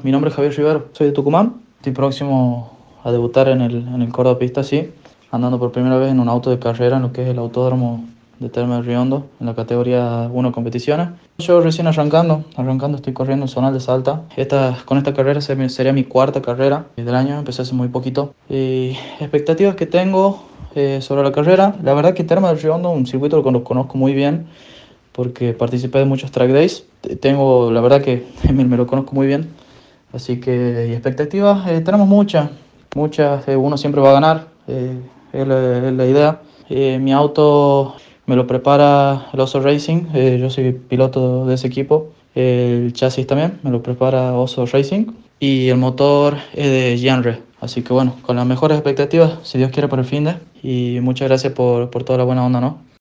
Mi nombre es Javier Rivero, soy de Tucumán. Estoy próximo a debutar en el Córdoba Pista, sí, andando por primera vez en un auto de carrera en lo que es el Autódromo de Termas de Riondo, en la categoría 1 competiciones. Yo recién arrancando estoy corriendo en Zonal de Salta. Con esta carrera sería mi cuarta carrera del año, empecé hace muy poquito. Y expectativas que tengo sobre la carrera, la verdad que Termas de Riondo, un circuito que lo conozco muy bien, porque participé de muchos track days. Tengo, la verdad que me lo conozco muy bien. Así que, y expectativas, tenemos muchas, uno siempre va a ganar, es la idea. Mi auto me lo prepara el Oso Racing, yo soy piloto de ese equipo. El chasis también me lo prepara Oso Racing y el motor es de Yanre. Así que bueno, con las mejores expectativas, si Dios quiere, por el fin de. Y muchas gracias por toda la buena onda, ¿no?